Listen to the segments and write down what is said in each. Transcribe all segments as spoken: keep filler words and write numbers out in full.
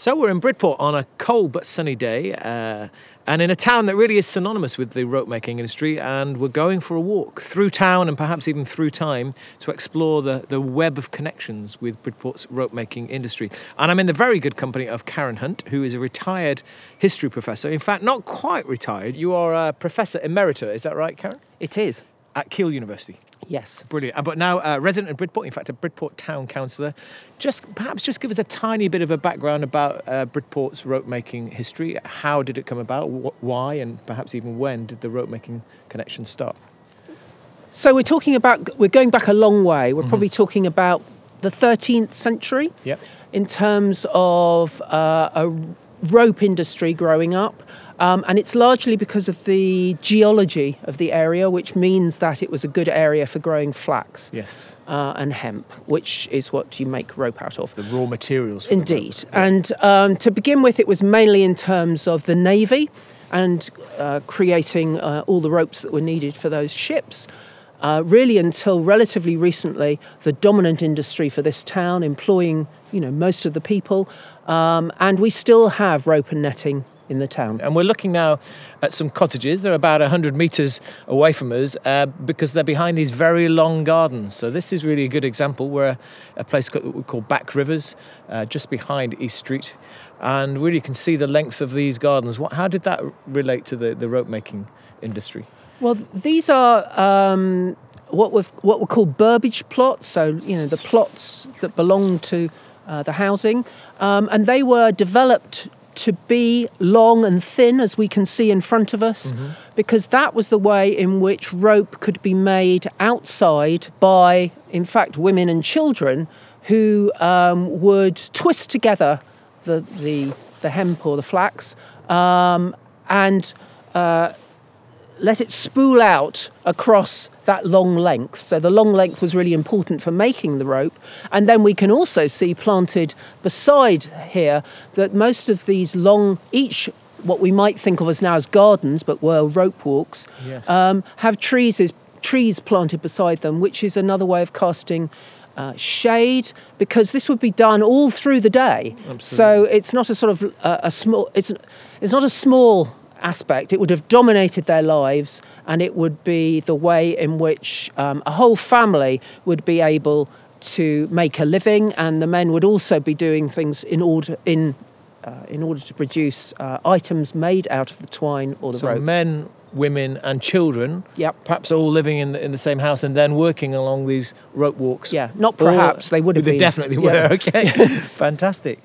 So we're in Bridport on a cold but sunny day, uh, and in a town that really is synonymous with the rope making industry, and we're going for a walk through town and perhaps even through time to explore the, the web of connections with Bridport's rope making industry. And I'm in the very good company of Karen Hunt, who is a retired history professor. In fact, not quite retired. You are a professor emerita, is that right, Karen? It is. At Keele University. Yes. Brilliant. Uh, But now uh, resident of Bridport, in fact, a Bridport town councillor. Just perhaps just give us a tiny bit of a background about uh, Bridport's rope making history. How did it come about? Wh- why, and perhaps even when did the rope making connection start? So we're talking about, we're going back a long way. We're mm-hmm. probably talking about the thirteenth century Yep. in terms of uh, a rope industry growing up. Um, and it's largely because of the geology of the area, which means that it was a good area for growing flax Yes. uh, and hemp, which is what you make rope out of. The raw materials. For Indeed. the rope. Yeah. And um, to begin with, it was mainly in terms of the navy and uh, creating uh, all the ropes that were needed for those ships. Uh, really, until relatively recently, the dominant industry for this town, employing you know most of the people, um, and we still have rope and netting in the town. And we're looking now at some cottages. They're about one hundred metres away from us uh, because they're behind these very long gardens. So this is really a good example. We're a, a place called, called Back Rivers, uh, just behind East Street. And really you can see the length of these gardens. What, how did that relate to the, the rope making industry? Well, these are um, what we've what were called burbage plots. So you know the plots that belong to uh, the housing, um, and they were developed to be long and thin, as we can see in front of us, mm-hmm. because that was the way in which rope could be made outside by, in fact, women and children who um, would twist together the the, the hemp or the flax um, and uh, let it spool out across that long length. So the long length was really important for making the rope. And then we can also see planted beside here that most of these long, each what we might think of as now as gardens, but were rope walks, yes. um, have trees, is, trees planted beside them, which is another way of casting uh, shade, because this would be done all through the day. Absolutely. So it's not a sort of uh, a small, it's it's not a small aspect. It would have dominated their lives, and it would be the way in which um, a whole family would be able to make a living, and the men would also be doing things in order in uh, in order to produce uh, items made out of the twine or the so rope. Men, women, and children, yep. perhaps all living in the, in the same house and then working along these rope walks. Yeah, not perhaps, or, they would have they been. definitely yeah. were. Okay, fantastic.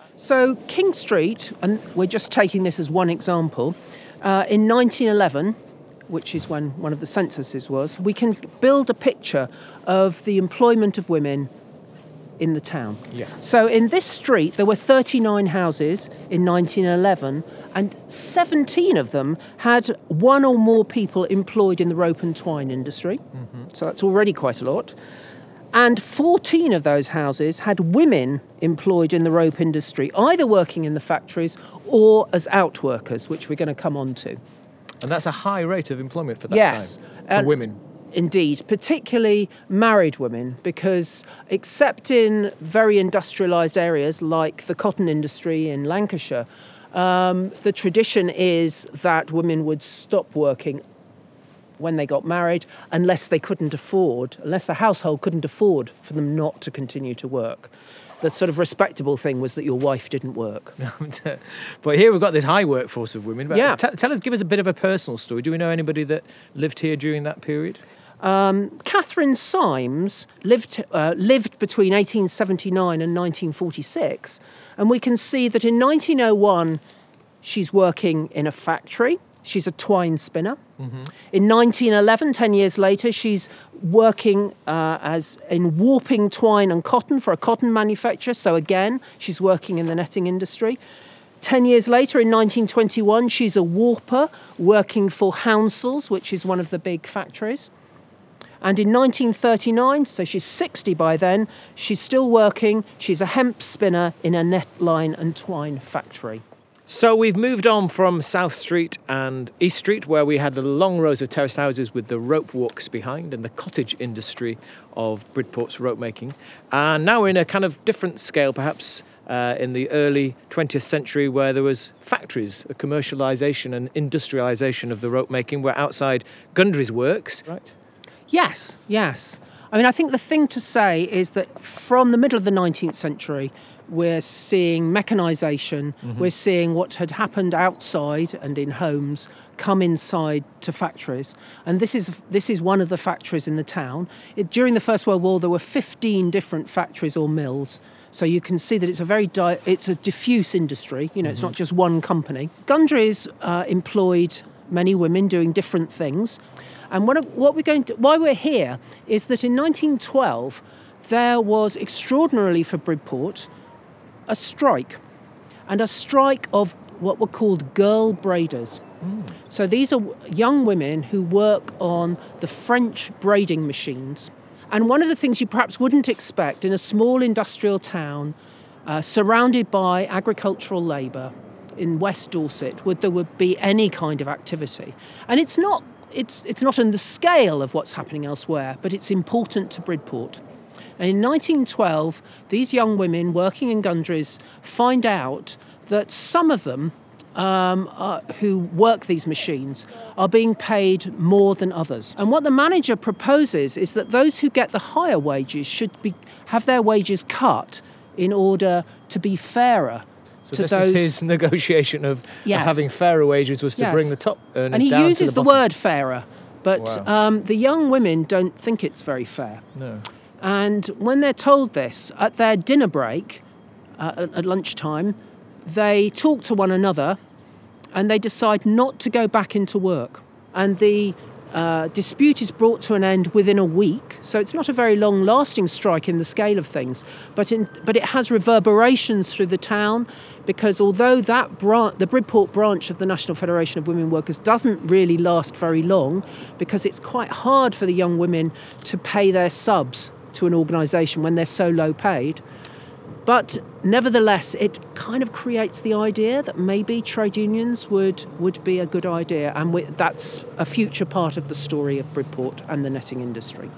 So King Street, and we're just taking this as one example, uh, in nineteen eleven, which is when one of the censuses was, we can build a picture of the employment of women in the town. Yeah. So in this street, there were thirty-nine houses in nineteen eleven, and seventeen of them had one or more people employed in the rope and twine industry. Mm-hmm. So that's already quite a lot. And fourteen of those houses had women employed in the rope industry, either working in the factories or as outworkers, which we're going to come on to. And that's a high rate of employment for that yes. time, for and women. Indeed, particularly married women, because except in very industrialised areas like the cotton industry in Lancashire, um, the tradition is that women would stop working when they got married, unless they couldn't afford, unless the household couldn't afford for them not to continue to work. The sort of respectable thing was that your wife didn't work. But here we've got this high workforce of women. But yeah. T- tell us, give us a bit of a personal story. Do we know anybody that lived here during that period? Um, Catherine Symes lived uh, lived between eighteen seventy-nine and nineteen forty-six, and we can see that in nineteen oh one she's working in a factory. She's a twine spinner. Mm-hmm. In nineteen eleven, ten years later, she's working uh, as in warping twine and cotton for a cotton manufacturer. So again, she's working in the netting industry. Ten years later, in nineteen twenty-one, she's a warper working for Hounsell's, which is one of the big factories. And in nineteen thirty-nine, so she's sixty by then, she's still working. She's a hemp spinner in a net line and twine factory. So we've moved on from South Street and East Street, where we had the long rows of terraced houses with the rope walks behind and the cottage industry of Bridport's rope making. And now we're in a kind of different scale, perhaps, uh, in the early twentieth century, where there was factories, a commercialisation and industrialisation of the rope making, where outside Gundry's works. Right. Yes, yes. I mean, I think the thing to say is that from the middle of the nineteenth century, we're seeing mechanisation, mm-hmm. we're seeing what had happened outside and in homes come inside to factories. And this is this is one of the factories in the town. It, during the First World War, there were fifteen different factories or mills. So you can see that it's a very di- it's a diffuse industry. You know, mm-hmm. it's not just one company. Gundry's uh, employed many women doing different things. And what, what we're going to, why we're here is that in nineteen twelve, there was extraordinarily for Bridport a strike, and a strike of what were called girl braiders. Mm. So these are young women who work on the French braiding machines. And one of the things you perhaps wouldn't expect in a small industrial town uh, surrounded by agricultural labour in West Dorset would there would be any kind of activity. And it's not it's it's not on the scale of what's happening elsewhere, but it's important to Bridport. And in nineteen twelve, these young women working in Gundry's find out that some of them um, uh, who work these machines are being paid more than others. And what the manager proposes is that those who get the higher wages should be have their wages cut in order to be fairer. So to this those... is his negotiation of, yes. of having fairer wages was to yes. bring the top earners and he down uses to the, the word fairer, but wow. um, the young women don't think it's very fair. No. And when they're told this at their dinner break, uh, at, at lunchtime, they talk to one another and they decide not to go back into work. And the uh, dispute is brought to an end within a week. So it's not a very long-lasting strike in the scale of things, but in, but it has reverberations through the town, because although that bran- the Bridport branch of the National Federation of Women Workers doesn't really last very long, because it's quite hard for the young women to pay their subs to an organisation when they're so low paid. But nevertheless, it kind of creates the idea that maybe trade unions would, would be a good idea. And we, that's a future part of the story of Bridport and the netting industry.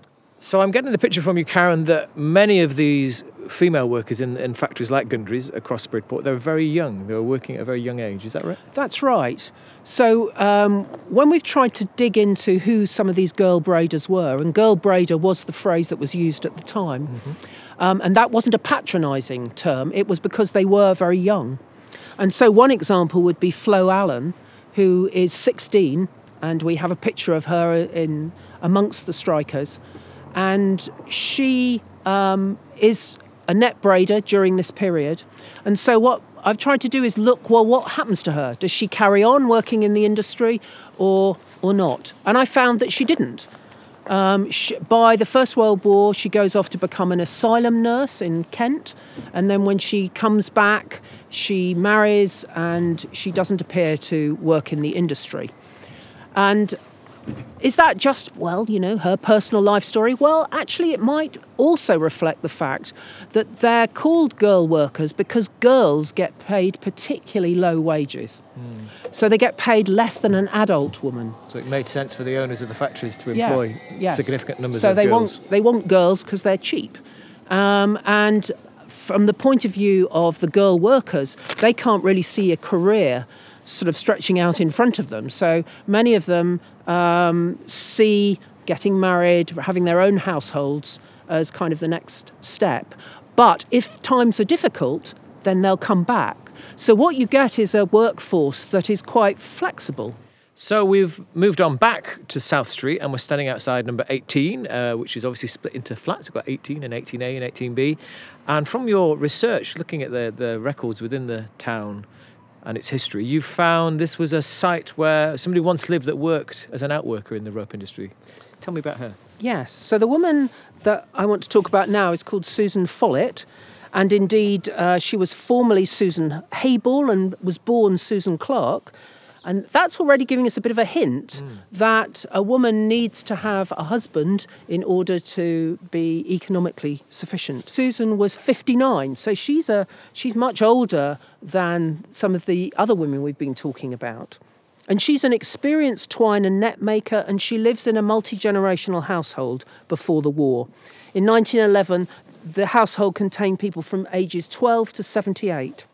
So I'm getting the picture from you, Karen, that many of these female workers in, in factories like Gundry's across Bridport, they're very young. They were working at a very young age. Is that right? That's right. So um, when we've tried to dig into who some of these girl braiders were, and girl braider was the phrase that was used at the time, mm-hmm. um, and that wasn't a patronising term, it was because they were very young. And so one example would be Flo Allen, who is sixteen, and we have a picture of her in amongst the strikers. And she um, is a net braider during this period. And so what I've tried to do is look, well, what happens to her? Does she carry on working in the industry or or not? And I found that she didn't. Um, she, by the First World War, she goes off to become an asylum nurse in Kent. And then when she comes back, she marries and she doesn't appear to work in the industry. And is that just, well, you know, her personal life story? Well, actually, it might also reflect the fact that they're called girl workers because girls get paid particularly low wages. Mm. So they get paid less than an adult woman. So it made sense for the owners of the factories to employ yeah, yes. significant numbers so of they girls. Want, they want girls because they're cheap. Um, and from the point of view of the girl workers, they can't really see a career sort of stretching out in front of them. So many of them um, see getting married, having their own households as kind of the next step. But if times are difficult, then they'll come back. So what you get is a workforce that is quite flexible. So we've moved on back to South Street and we're standing outside number eighteen, uh, which is obviously split into flats. We've got eighteen and eighteen A and eighteen B. And from your research, looking at the, the records within the town and its history, you found this was a site where somebody once lived that worked as an outworker in the rope industry. Tell me about her. Yes. So the woman that I want to talk about now is called Susan Follett. And indeed, uh, she was formerly Susan Hayball and was born Susan Clark. And that's already giving us a bit of a hint mm. that a woman needs to have a husband in order to be economically sufficient. Susan was fifty-nine, so she's a she's much older than some of the other women we've been talking about. And she's an experienced twine and net maker, and she lives in a multi-generational household before the war. In nineteen eleven, the household contained people from ages twelve to seventy-eight.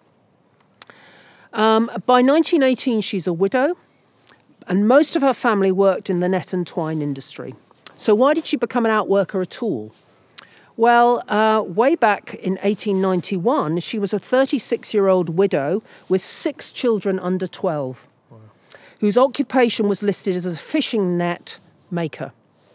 Um, by nineteen eighteen, she's a widow, and most of her family worked in the net and twine industry. So why did she become an outworker at all? Well, uh, way back in eighteen ninety-one, she was a thirty-six-year-old widow with six children under twelve, wow. whose occupation was listed as a fishing net maker.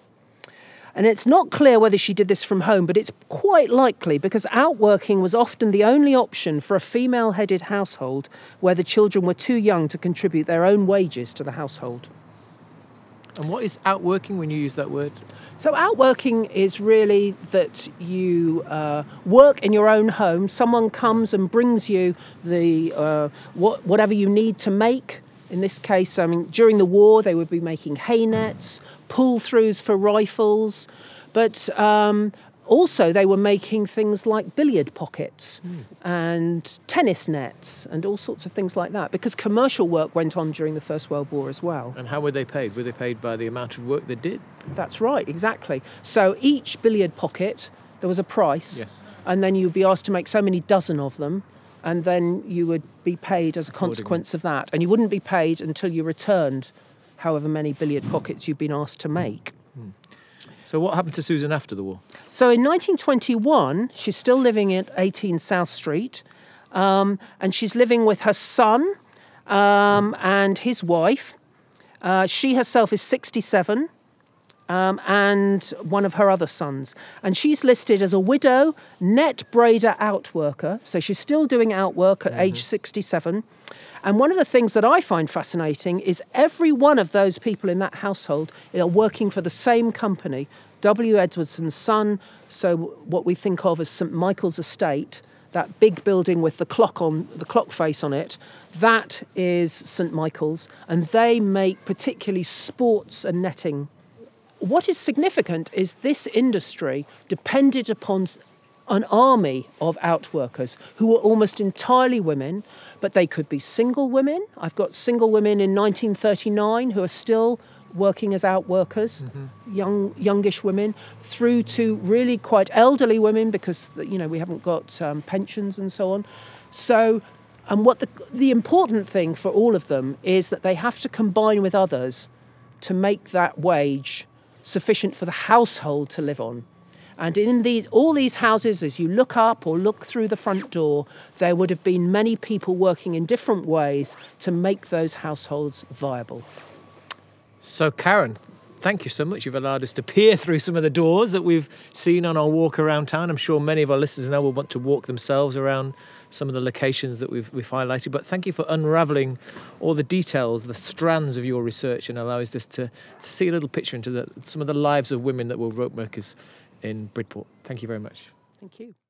And it's not clear whether she did this from home, but it's quite likely because outworking was often the only option for a female-headed household where the children were too young to contribute their own wages to the household. And what is outworking when you use that word? So outworking is really that you uh, work in your own home. Someone comes and brings you the uh, what, whatever you need to make. In this case, I mean, during the war, they would be making hay nets, pull-throughs for rifles, but um, also they were making things like billiard pockets mm. and tennis nets and all sorts of things like that, because commercial work went on during the First World War as well. And how were they paid? Were they paid by the amount of work they did? That's right, exactly. So each billiard pocket, there was a price, yes. and then you'd be asked to make so many dozen of them, and then you would be paid as a consequence of that. And you wouldn't be paid until you returned however many billiard pockets you've been asked to make. Mm. So what happened to Susan after the war? So in nineteen twenty-one, she's still living at eighteen South Street, um, and she's living with her son um, and his wife. Uh, she herself is sixty-seven, um, and one of her other sons. And she's listed as a widow, net braider outworker, so she's still doing outwork at mm-hmm. age sixty-seven. And one of the things that I find fascinating is every one of those people in that household are working for the same company, W. Edwards and Son, so what we think of as St Michael's Estate, that big building with the clock on the clock face on it, that is St Michael's, and they make particularly sports and netting. What is significant is this industry depended upon an army of outworkers who were almost entirely women, but they could be single women. I've got single women in nineteen thirty-nine who are still working as outworkers, mm-hmm. young, youngish women, through to really quite elderly women because, you know, we haven't got um, pensions and so on. So, and what the, the important thing for all of them is that they have to combine with others to make that wage sufficient for the household to live on. And in these, all these houses, as you look up or look through the front door, there would have been many people working in different ways to make those households viable. So, Karen, thank you so much. You've allowed us to peer through some of the doors that we've seen on our walk around town. I'm sure many of our listeners now will want to walk themselves around some of the locations that we've, we've highlighted. But thank you for unravelling all the details, the strands of your research, and allowing us to, to see a little picture into the, some of the lives of women that were rope makers in Bridport. Thank you very much. Thank you.